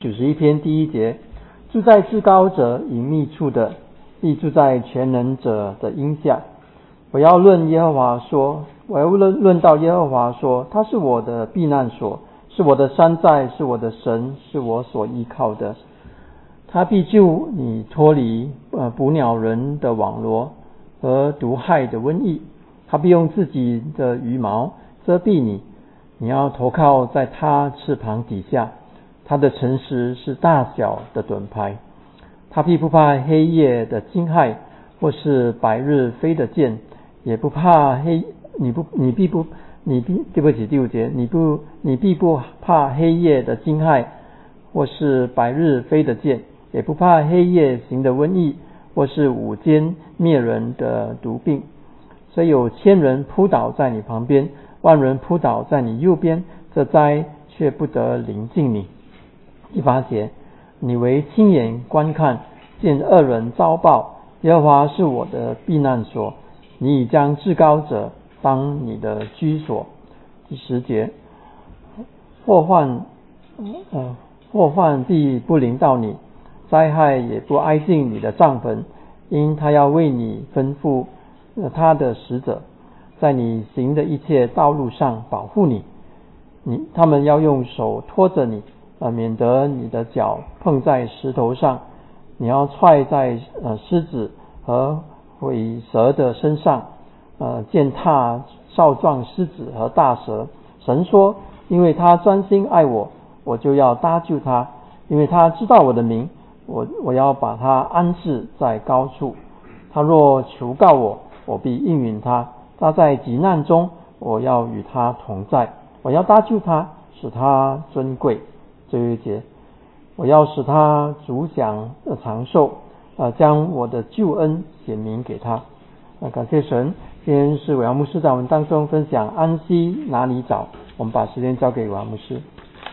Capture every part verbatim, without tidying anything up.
九十一篇第一节，住在至高者隐秘处的，必住在全能者的荫下。我要论耶和华说，我要论论到耶和华说，他是我的避难所，是我的山寨，是我的神，是我所依靠的。他必救你脱离呃捕鸟人的网罗和毒害的瘟疫，他必用自己的羽毛遮蔽你，你要投靠在他翅膀底下。他的诚实是大小的盾牌，他必不怕黑夜的惊骇，或是白日飞的箭，也不怕黑，你不，你必不，你必，对不起，第五节，你不，你必不怕黑夜的惊骇，或是白日飞的箭，也不怕黑夜行的瘟疫，或是午间灭人的毒病。虽有千人扑倒在你旁边，万人扑倒在你右边，这灾却不得临近你。第八节，你为亲眼观看，见恶人遭报，耶和华是我的避难所，你已将至高者当你的居所。第十节，祸患呃祸患必不临到你，灾害也不挨近你的帐篷，因他要为你吩咐他的使者，在你行的一切道路上保护你，你他们要用手托着你，呃，免得你的脚碰在石头上。你要踹在呃狮子和尾蛇的身上，呃，践踏少壮狮子和大蛇。神说，因为他专心爱我，我就要搭救他，因为他知道我的名，我我要把他安置在高处。他若求告我，我必应允他。他在急难中，我要与他同在，我要搭救他，使他尊贵。最后一节，我要使他主享长寿，呃，将我的救恩显明给他。那感谢神，今天是伟阳牧师在我们当中分享安息哪里找，我们把时间交给伟阳牧师。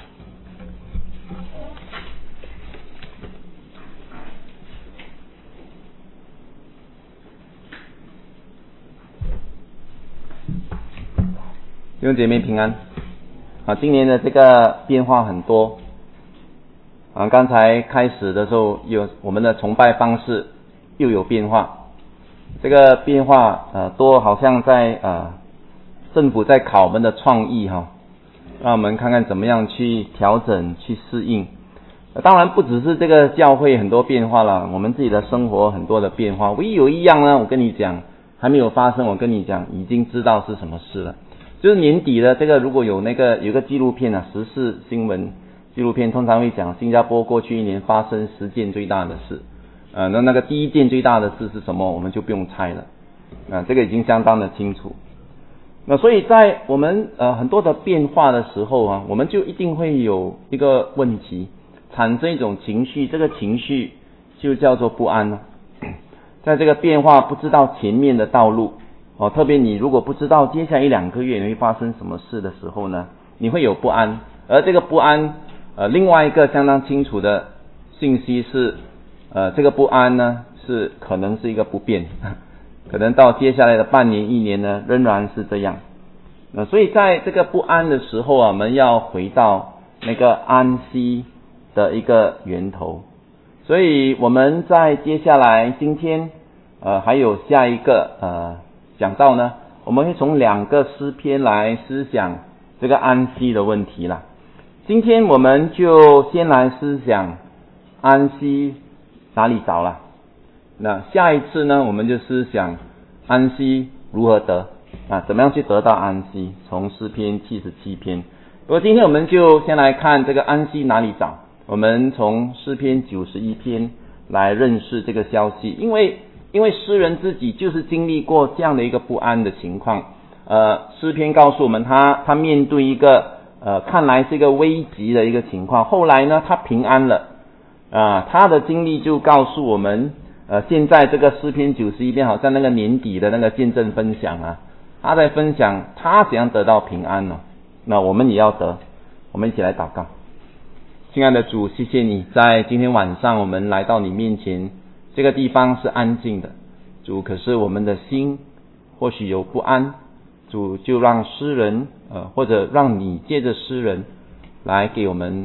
弟兄姐妹平安啊！今年的这个变化很多啊，刚才开始的时候有我们的崇拜方式又有变化，这个变化呃多好像在呃政府在考我们的创意哈，让我们看看怎么样去调整去适应。当然不只是这个教会很多变化了，我们自己的生活很多的变化。唯一有一样呢，我跟你讲还没有发生，我跟你讲已经知道是什么事了。就是年底的这个，如果有那个有个纪录片啊，时事新闻纪录片，通常会讲新加坡过去一年发生十件最大的事，呃，那那个第一件最大的事是什么，我们就不用猜了，啊、呃，这个已经相当的清楚。那所以在我们呃很多的变化的时候啊，我们就一定会有一个问题，产生一种情绪，这个情绪就叫做不安了。在这个变化不知道前面的道路。哦，特别你如果不知道接下来一两个月你会发生什么事的时候呢，你会有不安。而这个不安，呃，另外一个相当清楚的信息是，呃，这个不安呢是可能是一个不变，可能到接下来的半年一年呢仍然是这样。那、呃、所以在这个不安的时候啊，我们要回到那个安息的一个源头。所以我们在接下来今天，呃，还有下一个呃。讲到呢，我们会从两个诗篇来思想这个安息的问题啦。今天我们就先来思想安息哪里找啦。那下一次呢，我们就思想安息如何得啊，怎么样去得到安息，从诗篇七十七篇。不过今天我们就先来看这个安息哪里找，我们从诗篇九十一篇来认识这个消息，因为因为诗人自己就是经历过这样的一个不安的情况，呃，诗篇告诉我们他他面对一个呃看来是一个危急的一个情况，后来呢他平安了啊、呃，他的经历就告诉我们，呃，现在这个诗篇九十一篇好像那个年底的那个见证分享啊，他在分享他怎样得到平安呢？那我们也要得，我们一起来祷告。亲爱的主，谢谢你在今天晚上我们来到你面前。这个地方是安静的，主，可是我们的心或许有不安，主就让诗人呃，或者让你借着诗人来给我们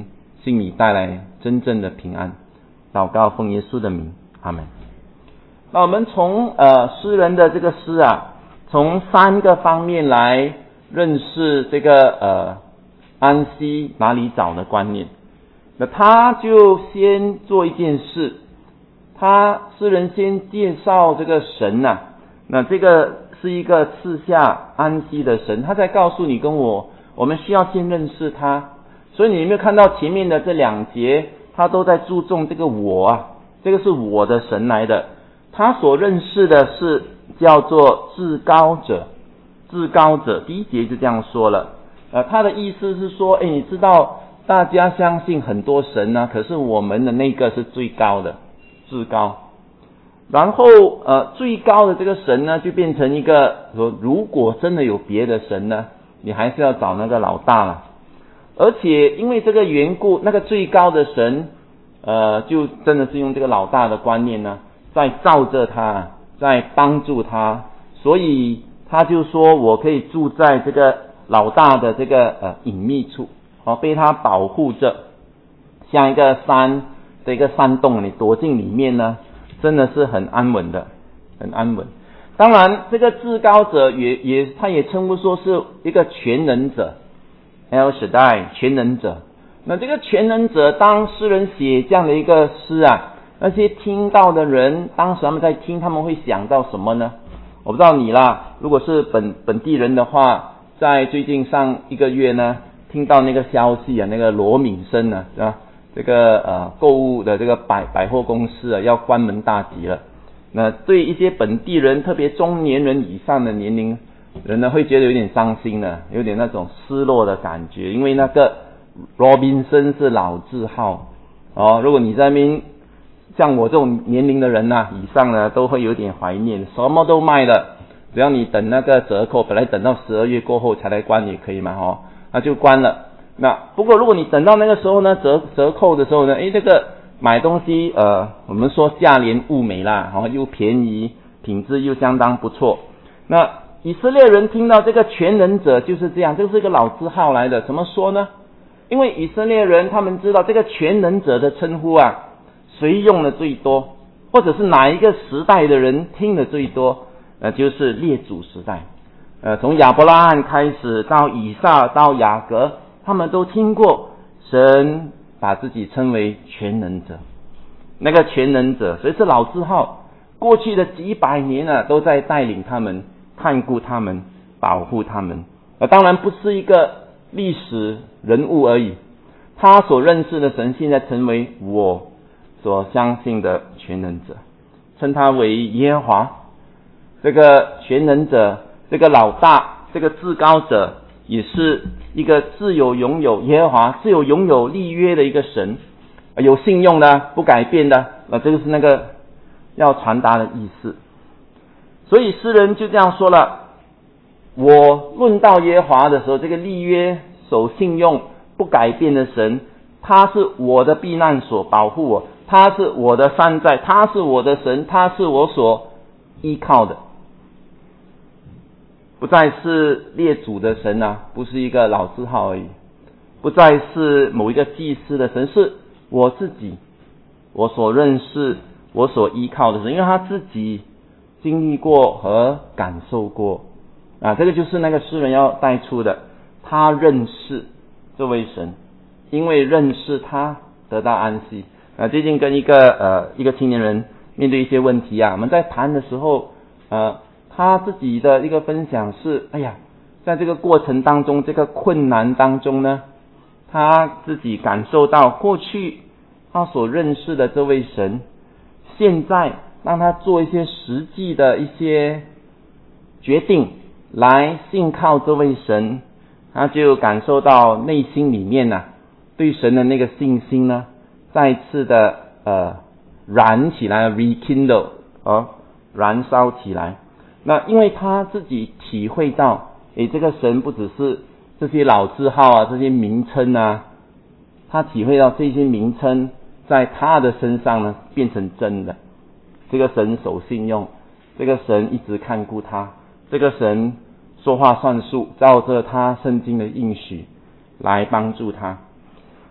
心里带来真正的平安。祷告奉耶稣的名，阿们。那我们从呃诗人的这个诗啊，从三个方面来认识这个呃安息哪里找的观念。那他就先做一件事，他诗人先介绍这个神啊，那这个是一个赐下安息的神，他在告诉你跟我，我们需要先认识他。所以你有没有看到前面的这两节，他都在注重这个我啊，这个是我的神来的。他所认识的是叫做至高者，至高者第一节就这样说了，呃，他的意思是说，哎，你知道大家相信很多神啊，可是我们的那个是最高的，至高。然后呃，最高的这个神呢，就变成一个说，如果真的有别的神呢，你还是要找那个老大了。而且因为这个缘故，那个最高的神，呃，就真的是用这个老大的观念呢，在罩着他，在帮助他，所以他就说我可以住在这个老大的这个呃隐秘处，哦，被他保护着，像一个山的一个山洞，你躲进里面呢，真的是很安稳的，很安稳。当然，这个至高者也也，他也称呼说是一个全能者。El Shaddai 全能者。那这个全能者，当诗人写这样的一个诗啊，那些听到的人，当时他们在听，他们会想到什么呢？我不知道你啦，如果是本本地人的话，在最近上一个月呢，听到那个消息啊，那个罗敏生啊，是吧？这个呃购物的这个百百货公司啊要关门大吉了。那对一些本地人，特别中年人以上的年龄人呢，会觉得有点伤心的，有点那种失落的感觉，因为那个罗宾森是老字号哦。如果你在那边像我这种年龄的人呐、啊，以上呢，都会有点怀念，什么都卖了，只要你等那个折扣，本来等到十二月过后才来关也可以嘛，哦，那就关了。那不过如果你等到那个时候呢，折折扣的时候呢，诶，这个买东西呃，我们说价廉物美啦，哦，又便宜，品质又相当不错。那以色列人听到这个全能者就是这样，这是一个老字号来的。怎么说呢？因为以色列人他们知道这个全能者的称呼啊，谁用的最多，或者是哪一个时代的人听的最多，呃，就是列祖时代。呃，从亚伯拉罕开始到以撒到雅各，他们都听过神把自己称为全能者，那个全能者，所以是老字号。过去的几百年啊，都在带领他们，看顾他们，保护他们。呃，当然不是一个历史人物而已，他所认识的神现在成为我所相信的全能者，称他为耶和华。这个全能者，这个老大，这个至高者，也是一个自有拥有耶和华自有拥有立约的一个神，有信用的，不改变的，呃，这个是那个要传达的意思。所以诗人就这样说了，我论到耶和华的时候，这个立约守信用不改变的神，他是我的避难所，保护我，他是我的山寨，他是我的神，他是我所依靠的，不再是列祖的神啊，不是一个老字号而已，不再是某一个祭司的神，是我自己，我所认识我所依靠的神，因为他自己经历过和感受过啊，这个就是那个诗人要带出的，他认识这位神，因为认识他得到安息。啊，最近跟一个呃一个青年人面对一些问题啊，我们在谈的时候，呃，他自己的一个分享是，哎呀，在这个过程当中，这个困难当中呢，他自己感受到过去他所认识的这位神，现在让他做一些实际的一些决定，来信靠这位神，他就感受到内心里面呢、啊，对神的那个信心呢，再次的呃燃起来 rekindle 哦，燃烧起来。那因为他自己体会到，诶，这个神不只是这些老字号啊，这些名称啊，他体会到这些名称在他的身上呢变成真的。这个神守信用，这个神一直看顾他，这个神说话算数，照着他圣经的应许来帮助他。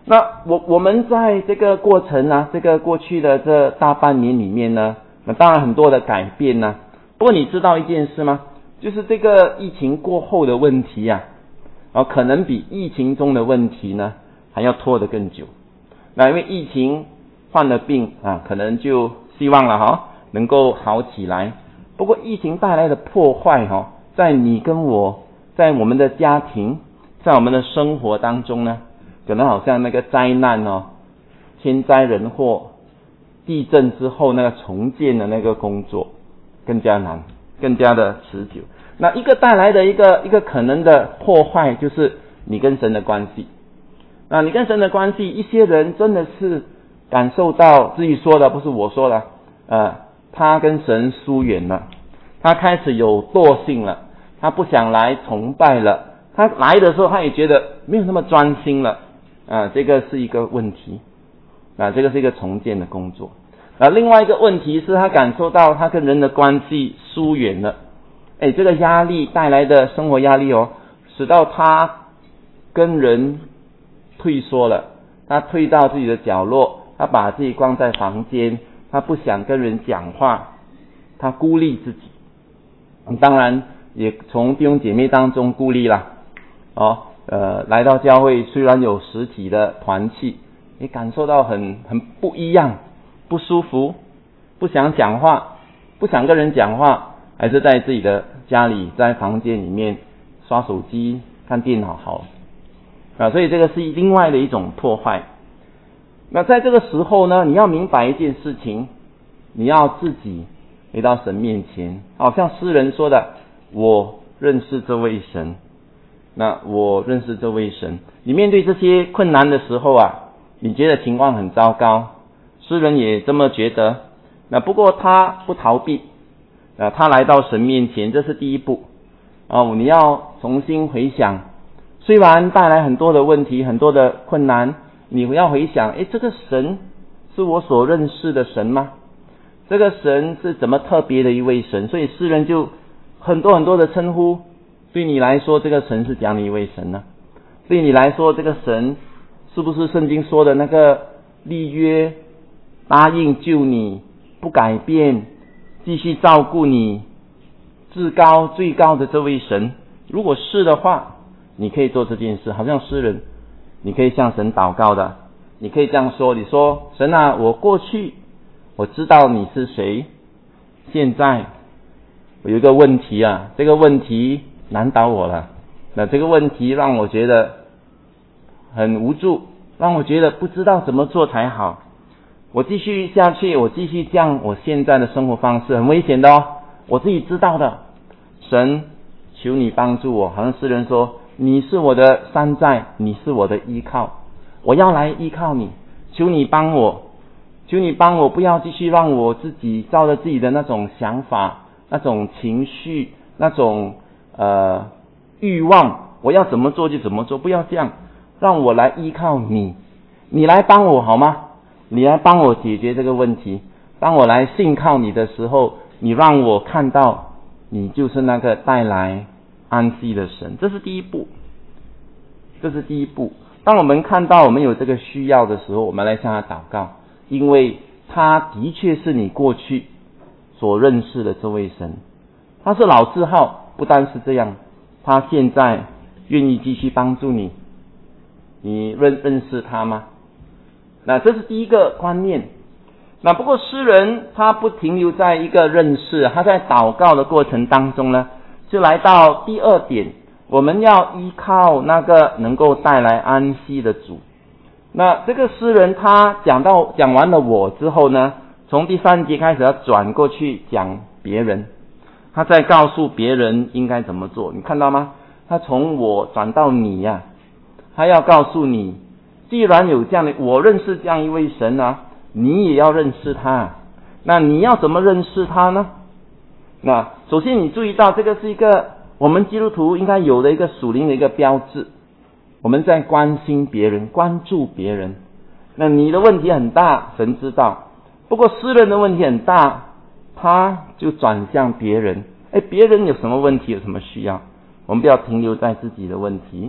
那我我们在这个过程啊，这个过去的这大半年里面呢，那当然很多的改变呢、啊。不过你知道一件事吗？就是这个疫情过后的问题啊，啊，可能比疫情中的问题呢还要拖得更久。那因为疫情患了病啊，可能就希望了哈，能够好起来。不过疫情带来的破坏哈，在你跟我，在我们的家庭，在我们的生活当中呢，可能好像那个灾难哦，天灾人祸，地震之后那个重建的那个工作更加难，更加的持久。那一个带来的一个一个可能的破坏，就是你跟神的关系。那你跟神的关系，一些人真的是感受到自己说的，不是我说的，呃，他跟神疏远了，他开始有惰性了，他不想来崇拜了，他来的时候他也觉得没有那么专心了，啊，这个是一个问题，啊，这个是一个重建的工作。啊，另外一个问题是他感受到他跟人的关系疏远了，哎，这个压力带来的生活压力哦，使到他跟人退缩了，他退到自己的角落，他把自己关在房间，他不想跟人讲话，他孤立自己。当然也从弟兄姐妹当中孤立啦，哦，呃，来到教会虽然有实体的团契，也感受到很很不一样，不舒服，不想讲话，不想跟人讲话，还是在自己的家里，在房间里面刷手机、看电脑好啊，所以这个是另外的一种破坏。那在这个时候呢，你要明白一件事情，你要自己回到神面前，好像诗人说的，我认识这位神。那我认识这位神，你面对这些困难的时候啊，你觉得情况很糟糕，诗人也这么觉得。那不过他不逃避，啊，他来到神面前，这是第一步。哦，你要重新回想，虽然带来很多的问题，很多的困难，你要回想，诶，这个神是我所认识的神吗？这个神是怎么特别的一位神？所以诗人就很多很多的称呼，对你来说这个神是怎样的一位神呢？对你来说这个神是不是圣经说的那个立约答应救你，不改变，继续照顾你，至高最高的这位神？如果是的话，你可以做这件事，好像诗人，你可以向神祷告的，你可以这样说，你说，神啊，我过去我知道你是谁，现在我有一个问题啊，这个问题难倒我了，那这个问题让我觉得很无助，让我觉得不知道怎么做才好。我继续下去，我继续这样我现在的生活方式很危险的哦，我自己知道的。神，求你帮助我，好像诗人说，你是我的山寨，你是我的依靠，我要来依靠你，求你帮我，求你帮我，不要继续让我自己照着自己的那种想法，那种情绪，那种呃欲望，我要怎么做就怎么做，不要这样，让我来依靠你，你来帮我好吗？你来帮我解决这个问题。当我来信靠你的时候，你让我看到你就是那个带来安息的神，这是第一步，这是第一步。当我们看到我们有这个需要的时候，我们来向他祷告，因为他的确是你过去所认识的这位神，他是老字号，不单是这样，他现在愿意继续帮助你，你认认识他吗？那这是第一个观念。那不过诗人他不停留在一个认识，他在祷告的过程当中呢，就来到第二点，我们要依靠那个能够带来安息的主。那这个诗人他讲到讲完了我之后呢，从第三节开始要转过去讲别人，他在告诉别人应该怎么做，你看到吗？他从我转到你呀、啊，他要告诉你，既然有这样的，我认识这样一位神啊，你也要认识他。那你要怎么认识他呢？那首先你注意到，这个是一个我们基督徒应该有的一个属灵的一个标志，我们在关心别人，关注别人。那你的问题很大，神知道，不过诗人的问题很大，他就转向别人。哎，别人有什么问题，有什么需要，我们不要停留在自己的问题。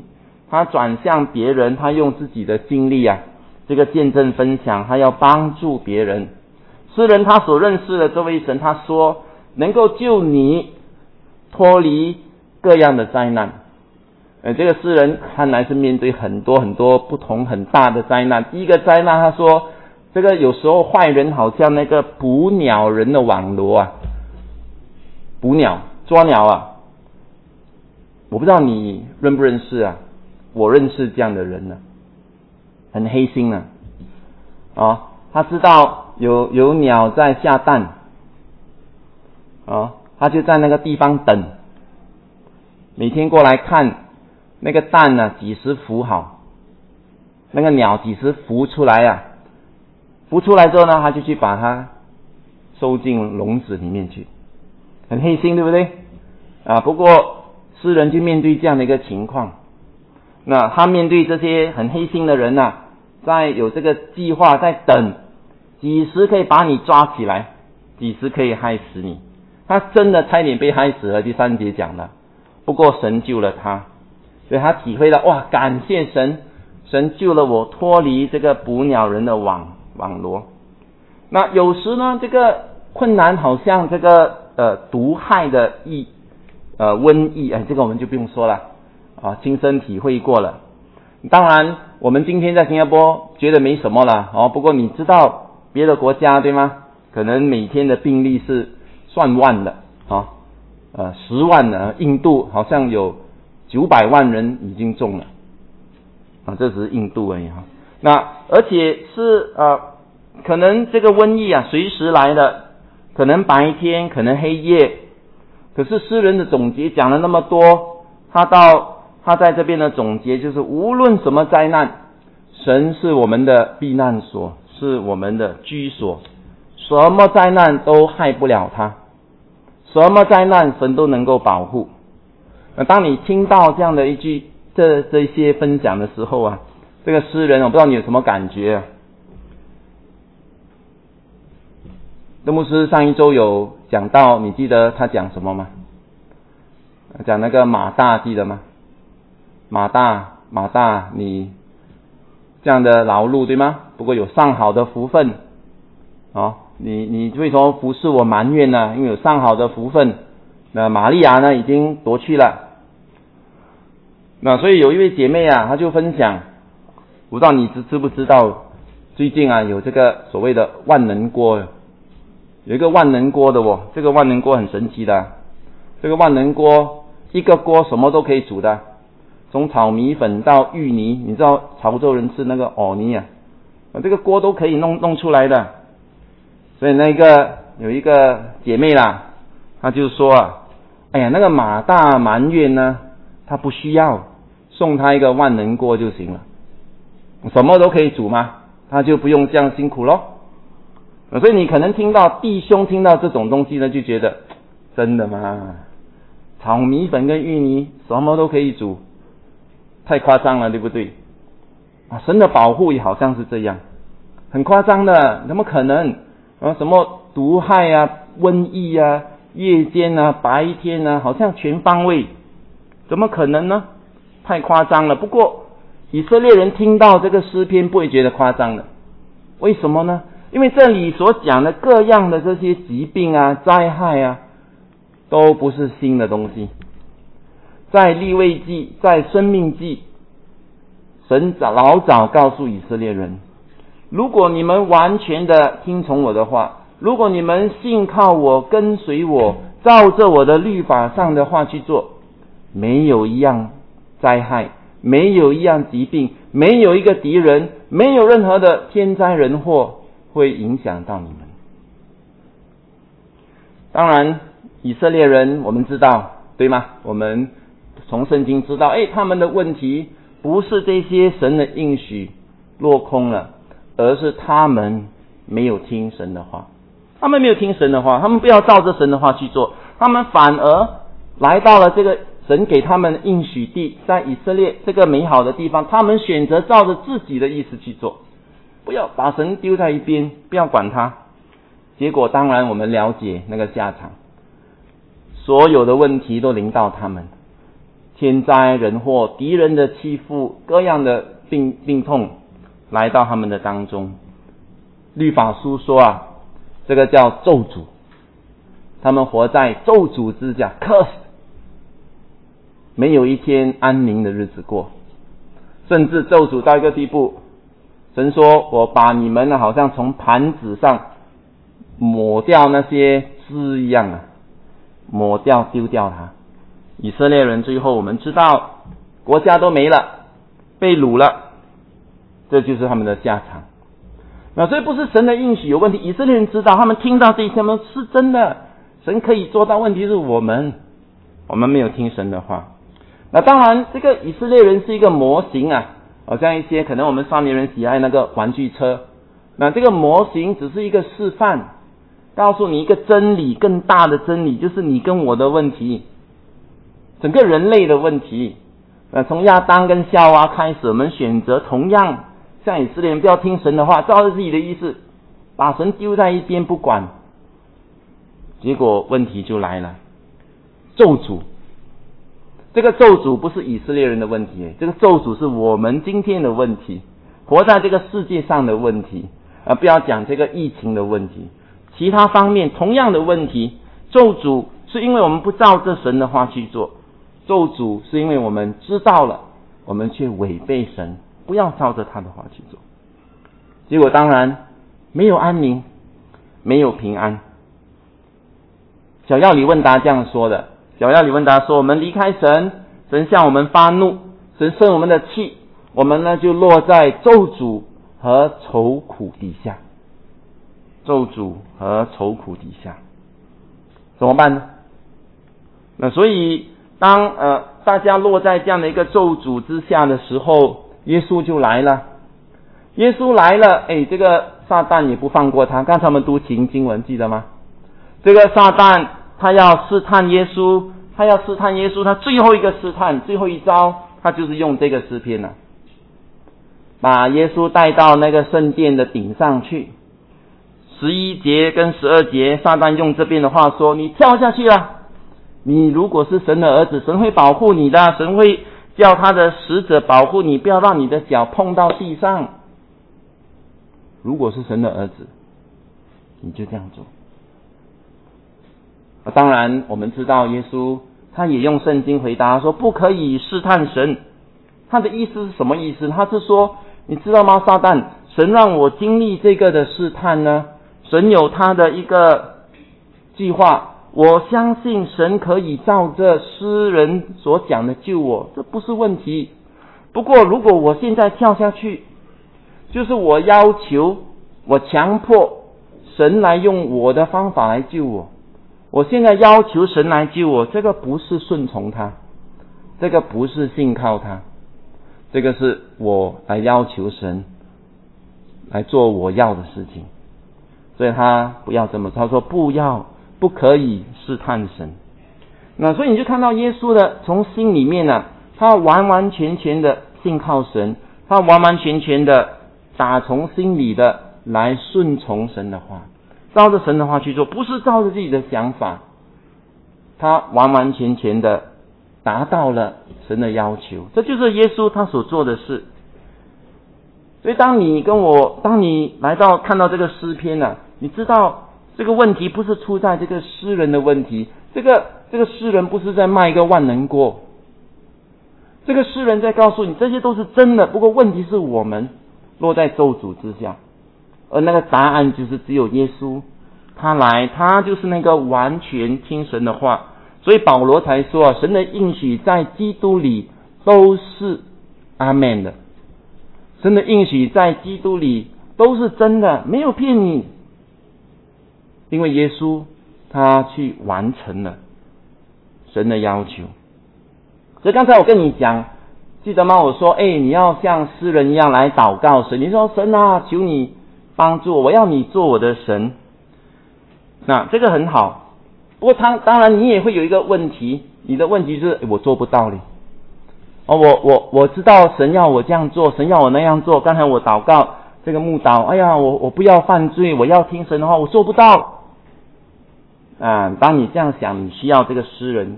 他转向别人，他用自己的经历啊，这个见证分享，他要帮助别人。诗人他所认识的这位神，他说能够救你脱离各样的灾难。呃，这个诗人看来是面对很多很多不同很大的灾难。第一个灾难，他说这个有时候坏人好像那个捕鸟人的网罗啊，捕鸟抓鸟啊，我不知道你认不认识啊，我认识这样的人呢、啊，很黑心呢、啊，啊，他知道有有鸟在下蛋，啊，他就在那个地方等，每天过来看那个蛋呢、啊、几时孵好，那个鸟几时孵出来啊，孵出来之后呢，他就去把它收进笼子里面去，很黑心，对不对啊？不过诗人就面对这样的一个情况，那他面对这些很黑心的人啊，在有这个计划在等几时可以把你抓起来，几时可以害死你，他真的差点被害死了。第三节讲了，不过神救了他，所以他体会到哇，感谢神，神救了我脱离这个捕鸟人的网网罗。那有时呢，这个困难好像这个呃毒害的疫呃瘟疫，哎，这个我们就不用说了啊，亲身体会过了。当然我们今天在新加坡觉得没什么了哦，不过你知道别的国家对吗？可能每天的病例是算万的啊，呃十万的，印度好像有九百万人已经中了啊，这只是印度而已哈。那而且是呃可能这个瘟疫啊随时来的，可能白天，可能黑夜。可是诗人的总结讲了那么多，他到他在这边的总结就是无论什么灾难，神是我们的避难所，是我们的居所，什么灾难都害不了他，什么灾难神都能够保护。那当你听到这样的一句这这些分享的时候啊，这个诗人我不知道你有什么感觉啊。德牧师上一周有讲到，你记得他讲什么吗？讲那个马大，记得吗？马大，马大，你这样的劳碌对吗？不过有上好的福分哦，你你为什么服侍我埋怨呢？因为有上好的福分。那玛利亚呢，已经夺去了。那所以有一位姐妹啊，她就分享，不知道你知知不知道，最近啊有这个所谓的万能锅。有一个万能锅的哦，这个万能锅很神奇的，这个万能锅一个锅什么都可以煮的，从炒米粉到芋泥，你知道潮州人吃那个藕泥啊，这个锅都可以弄弄出来的。所以那个有一个姐妹啦，她就说啊，哎呀，那个马大埋怨呢，她不需要，送她一个万能锅就行了，什么都可以煮嘛，她就不用这样辛苦咯。所以你可能听到弟兄听到这种东西呢，就觉得真的吗？炒米粉跟芋泥什么都可以煮，太夸张了，对不对？啊，神的保护也好像是这样，很夸张的，怎么可能？啊，什么毒害啊、瘟疫啊、夜间啊、白天啊，好像全方位，怎么可能呢？太夸张了。不过以色列人听到这个诗篇不会觉得夸张的，为什么呢？因为这里所讲的各样的这些疾病啊、灾害啊，都不是新的东西。在利未记、在生命记，神老早告诉以色列人，如果你们完全的听从我的话，如果你们信靠我、跟随我，照着我的律法上的话去做，没有一样灾害，没有一样疾病，没有一个敌人，没有任何的天灾人祸会影响到你们。当然以色列人我们知道对吗？我们从圣经知道，诶，他们的问题不是这些神的应许落空了，而是他们没有听神的话。他们没有听神的话，他们不要照着神的话去做，他们反而来到了这个神给他们的应许地，在以色列这个美好的地方，他们选择照着自己的意思去做，不要把神丢在一边，不要管他。结果当然我们了解那个下场，所有的问题都临到他们， 天灾人祸、敌人的欺负、各样的病病痛来到他们的当中。律法书说啊，这个叫咒诅，他们活在咒诅之下 ，curse， 没有一天安宁的日子过，甚至咒诅到一个地步，神说我把你们呢好像从盘子上抹掉那些汁一样啊，抹掉丢掉它。以色列人最后我们知道国家都没了，被掳了，这就是他们的下场。那所以不是神的应许有问题，以色列人知道，他们听到这些，他们是真的，神可以做到，问题是我们我们没有听神的话。那当然这个以色列人是一个模型啊，好像一些可能我们少年人喜爱那个玩具车，那这个模型只是一个示范，告诉你一个真理，更大的真理，就是你跟我的问题，整个人类的问题。那从亚当跟夏娃开始，我们选择同样像以色列人不要听神的话，照着自己的意思把神丢在一边不管，结果问题就来了，咒诅。这个咒诅不是以色列人的问题，这个咒诅是我们今天的问题，活在这个世界上的问题，而不要讲这个疫情的问题，其他方面同样的问题。咒诅是因为我们不照着神的话去做，咒诅是因为我们知道了，我们却违背神，不要照着他的话去做，结果当然没有安宁，没有平安。小要理问答这样说的，小要理问答说，我们离开神，神向我们发怒，神生我们的气，我们呢就落在咒诅和愁苦底下，咒诅和愁苦底下怎么办呢？那所以当呃大家落在这样的一个咒诅之下的时候，耶稣就来了。耶稣来了，哎，这个撒旦也不放过他。刚才我们读经经文记得吗？这个撒旦他要试探耶稣，他要试探耶稣，他最后一个试探，最后一招，他就是用这个诗篇了，把耶稣带到那个圣殿的顶上去。十一节跟十二节，撒旦用这边的话说，你跳下去了，你如果是神的儿子，神会保护你的，神会叫他的使者保护你，不要让你的脚碰到地上。如果是神的儿子，你就这样做。当然我们知道耶稣他也用圣经回答说，不可以试探神。他的意思是什么意思？他是说，你知道吗，撒旦，神让我经历这个的试探呢，神有他的一个计划，我相信神可以照着诗人所讲的救我，这不是问题。不过如果我现在跳下去，就是我要求，我强迫神来用我的方法来救我，我现在要求神来救我，这个不是顺从他，这个不是信靠他，这个是我来要求神来做我要的事情。所以他不要这么，他说不要，不可以试探神。那所以你就看到耶稣的从心里面呢、啊，他完完全全的信靠神，他完完全全的打从心里的来顺从神的话，照着神的话去做，不是照着自己的想法，他完完全全的达到了神的要求，这就是耶稣他所做的事。所以当你跟我，当你来到看到这个诗篇呢、啊，你知道这个问题不是出在这个诗人的问题，这个这个诗人不是在卖一个万能锅，这个诗人在告诉你这些都是真的，不过问题是我们落在咒诅之下，而那个答案就是只有耶稣他来，他就是那个完全听神的话。所以保罗才说啊，神的应许在基督里都是阿们的，神的应许在基督里都是真的，没有骗你，因为耶稣他去完成了神的要求。所以刚才我跟你讲，记得吗？我说哎，你要像诗人一样来祷告神，你说神啊，求你帮助我，我要你做我的神。那这个很好，不过他当然你也会有一个问题，你的问题是我做不到嘞。哦，我我我知道神要我这样做，神要我那样做。刚才我祷告这个慕道，哎呀，我我不要犯罪，我要听神的话，我做不到。啊，当你这样想，你需要这个诗人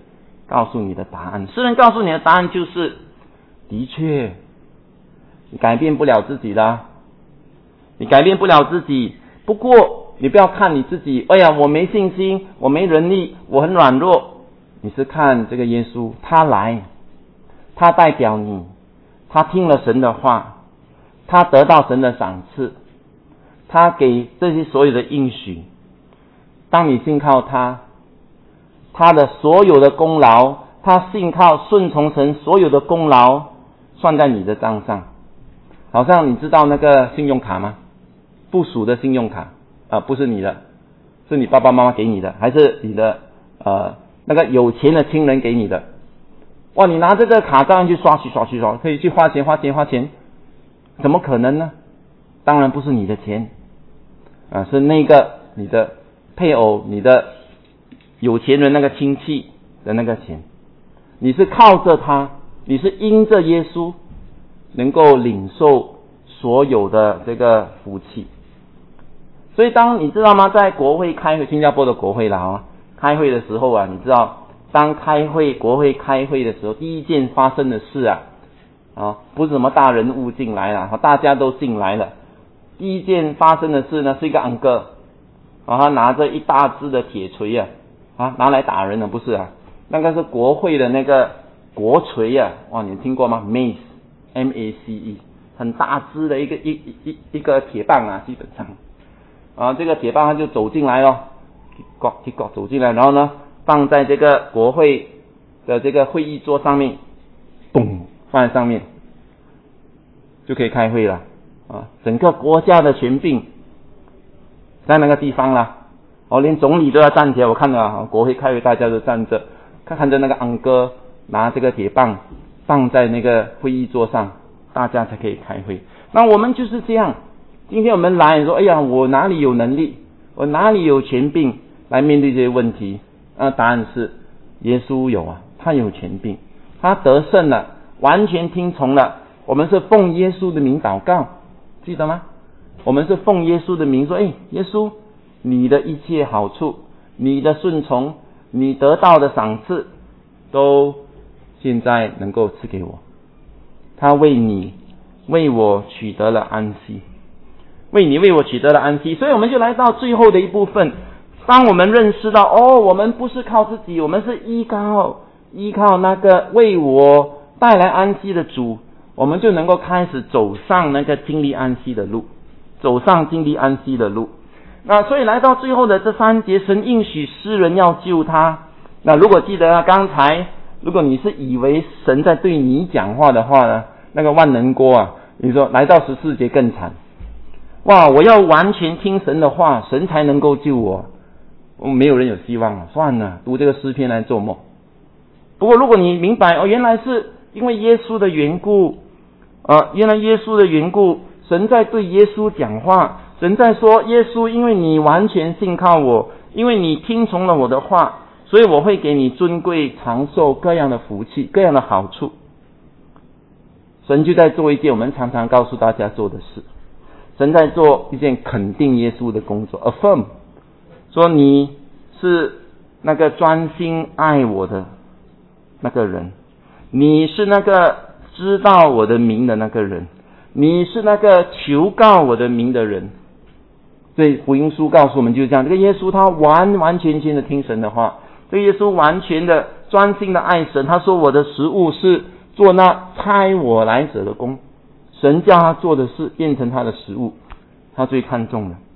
告诉你的答案。诗人告诉你的答案就是，的确，你改变不了自己的，你改变不了自己。不过，你不要看你自己，哎呀，我没信心，我没能力，我很软弱。你是看这个耶稣，他来，他代表你，他听了神的话，他得到神的赏赐，他给这些所有的应许。当你信靠他，他的所有的功劳，他信靠顺从神所有的功劳算在你的账上。好像你知道那个信用卡吗？部属的信用卡啊、呃，不是你的，是你爸爸妈妈给你的，还是你的呃那个有钱的亲人给你的？哇，你拿这个卡照样去刷去刷去刷，可以去花钱花钱花钱，怎么可能呢？当然不是你的钱啊、呃，是那个你的配偶、你的有钱人那个亲戚的那个钱。你是靠着他，你是因着耶稣能够领受所有的这个福气。所以当你知道吗，在国会开会，新加坡的国会啦啊，开会的时候啊，你知道当开会国会开会的时候，第一件发生的事啊啊，不是什么大人物进来了，大家都进来了。第一件发生的事呢，是一个安哥啊，他拿着一大支的铁锤啊啊，拿来打人的，不是啊，那个是国会的那个国锤啊，哇，你听过吗 ？Mace M A C E， 很大支的一个一一一个铁棒啊，基本上啊，这个铁棒他就走进来咯，搞搞走进来，然后呢，放在这个国会的这个会议桌上面，咚，放在上面，就可以开会了啊！整个国家的权柄在那个地方啦，哦，连总理都要站起来。我看到国会开会，大家都站着，看看着那个安哥拿这个铁棒放在那个会议桌上，大家才可以开会。那我们就是这样。今天我们来说，哎呀，我哪里有能力，我哪里有权柄来面对这些问题？那答案是耶稣有啊，他有权柄，他得胜了，完全听从了。我们是奉耶稣的名祷告，记得吗？我们是奉耶稣的名说，哎，耶稣，你的一切好处，你的顺从，你得到的赏赐，都现在能够赐给我。他为你为我取得了安息，为你为我取得了安息。所以我们就来到最后的一部分，当我们认识到，哦，我们不是靠自己，我们是依靠依靠那个为我带来安息的主，我们就能够开始走上那个经历安息的路，走上经历安息的路。那所以来到最后的这三节，神应许诗人要救他。那如果记得刚才，如果你是以为神在对你讲话的话呢，那个万能锅啊，你说来到十四节更惨，哇，我要完全听神的话，神才能够救我。没有人有希望了，算了，读这个诗篇来做梦。不过如果你明白，哦，原来是因为耶稣的缘故，呃，原来耶稣的缘故，神在对耶稣讲话，神在说，耶稣，因为你完全信靠我，因为你听从了我的话，所以我会给你尊贵长寿各样的福气，各样的好处。神就在做一件我们常常告诉大家做的事，神在做一件肯定耶稣的工作 affirm， 说你是那个专心爱我的那个人，你是那个知道我的名的那个人，你是那个求告我的名的人。所以福音书告诉我们就是这样，这个耶稣他完完全全的听神的话，这个耶稣完全的专心的爱神。他说我的食物是做那差我来者的工，神叫他做的事变成他的食物，他最看重的。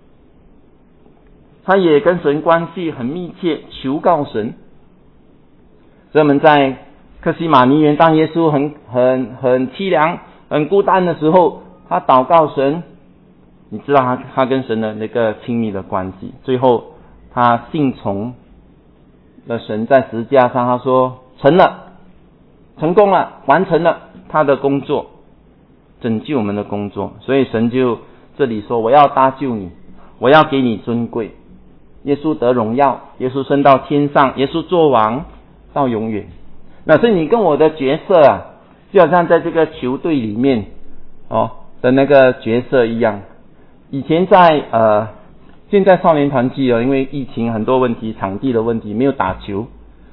他也跟神关系很密切，求告神。所以我们在客西马尼园，当耶稣很很很凄凉很孤单的时候，他祷告神，你知道他他跟神的那个亲密的关系。最后他信从了神，在十字架上他说成了，成功了，完成了他的工作，拯救我们的工作。所以神就这里说，我要搭救你，我要给你尊贵。耶稣得荣耀，耶稣升到天上，耶稣做王到永远。那所以你跟我的角色啊，就好像在这个球队里面哦的那个角色一样。以前在呃现在少年团契哦，因为疫情很多问题，场地的问题，没有打球。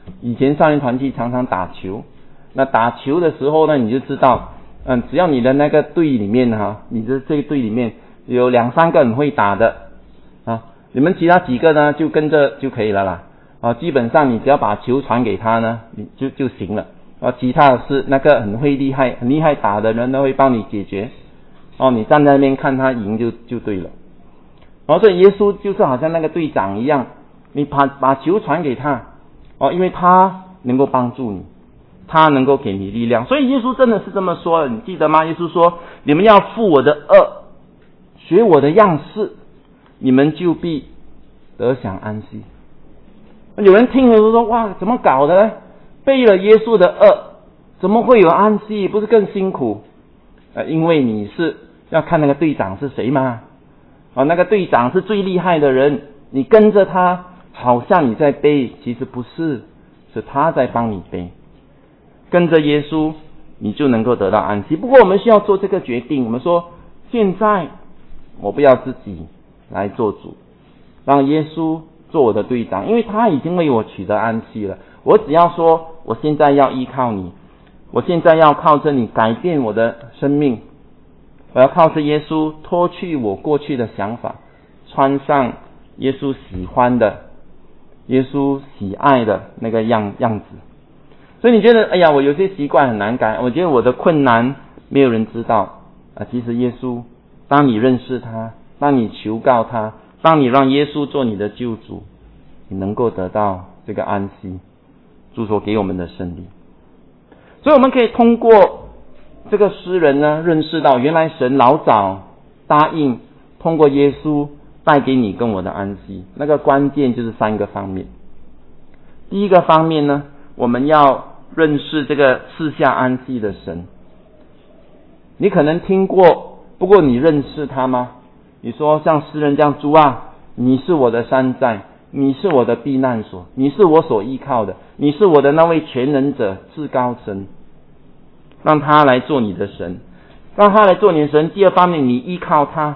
以前少年团契常常打球，那打球的时候呢，你就知道，嗯，只要你的那个队里面哈，你的这个队里面有两三个很会打的啊，你们其他几个呢就跟着就可以了啦。啊，基本上你只要把球传给他呢，你就就行了。啊，其他的是那个很会厉害、很厉害打的人呢会帮你解决。哦，你站在那边看他赢就就对了。然后所以耶稣就是好像那个队长一样，你把把球传给他，哦，因为他能够帮助你，他能够给你力量。所以耶稣真的是这么说的，你记得吗？耶稣说：“你们要负我的恶，学我的样式，你们就必得享安息。”有人听了都说：“哇，怎么搞的呢？背了耶稣的恶，怎么会有安息？不是更辛苦？”呃，因为你是要看那个队长是谁嘛。哦，那个队长是最厉害的人，你跟着他，好像你在背，其实不是，是他在帮你背。跟着耶稣，你就能够得到安息。不过我们需要做这个决定，我们说，现在我不要自己来做主，让耶稣做我的队长，因为他已经为我取得安息了。我只要说，我现在要依靠你，我现在要靠着你改变我的生命，我要靠着耶稣脱去我过去的想法，穿上耶稣喜欢的、耶稣喜爱的那个样样子。所以你觉得，哎呀，我有些习惯很难改，我觉得我的困难没有人知道啊。其实耶稣，当你认识他，当你求告他，当你让耶稣做你的救主，你能够得到这个安息，主所给我们的胜利。所以我们可以通过这个诗人呢，认识到原来神老早答应通过耶稣带给你跟我的安息。那个关键就是三个方面。第一个方面呢，我们要认识这个赐下安息的神。你可能听过，不过你认识他吗？你说像诗人这样，主啊，你是我的山寨，你是我的避难所，你是我所依靠的，你是我的那位全能者至高神，让他来做你的神，让他来做你的神。第二方面，你依靠他，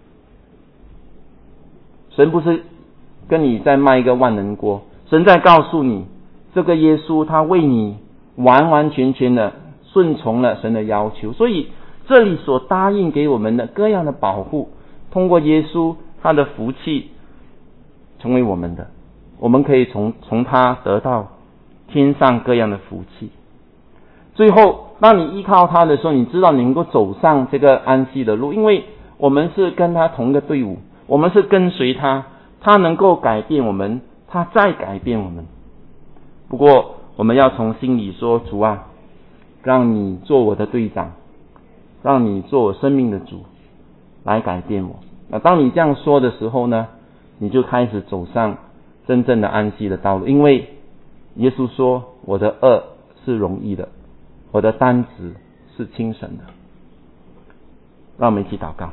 神不是跟你在卖一个万能锅，神在告诉你，这个耶稣他为你完完全全的顺从了神的要求。所以这里所答应给我们的各样的保护，通过耶稣他的福气成为我们的，我们可以从从他得到天上各样的福气。最后当你依靠他的时候，你知道你能够走上这个安息的路，因为我们是跟他同个队伍，我们是跟随他，他能够改变我们，他再改变我们。不过我们要从心里说，主啊，让你做我的队长，让你做我生命的主，来改变我。那当你这样说的时候呢，你就开始走上真正的安息的道路。因为耶稣说，我的恶是容易的，我的担子是轻省的。让我们一起祷告。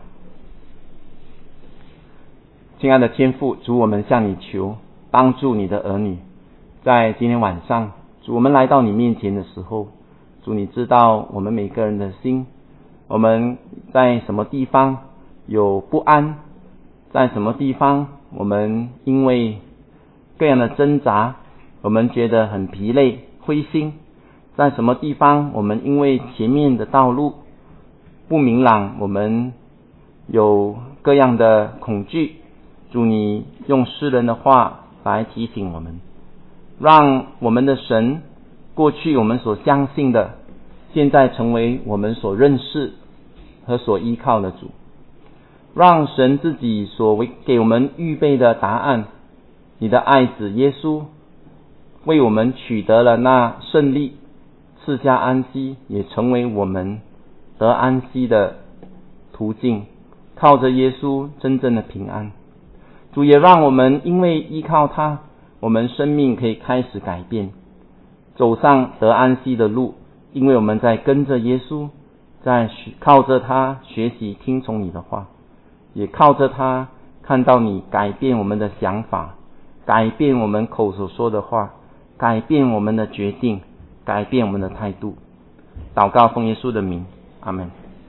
亲爱的天父，主，我们向你求帮助你的儿女，在今天晚上，主，我们来到你面前的时候，主，你知道我们每个人的心，我们在什么地方有不安，在什么地方我们因为各样的挣扎，我们觉得很疲累灰心，在什么地方我们因为前面的道路不明朗，我们有各样的恐惧。主，你用诗人的话来提醒我们，让我们的神过去我们所相信的，现在成为我们所认识和所依靠的主。让神自己所给我们预备的答案，你的爱子耶稣为我们取得了那胜利，赐下安息，也成为我们得安息的途径。靠着耶稣真正的平安，主也让我们因为依靠他，我们生命可以开始改变，走上得安息的路。因为我们在跟着耶稣，在靠着他学习听从你的话，也靠着他看到你改变我们的想法，改变我们口所说的话，改变我们的决定，改变我们的态度。祷告奉耶稣的名，阿们。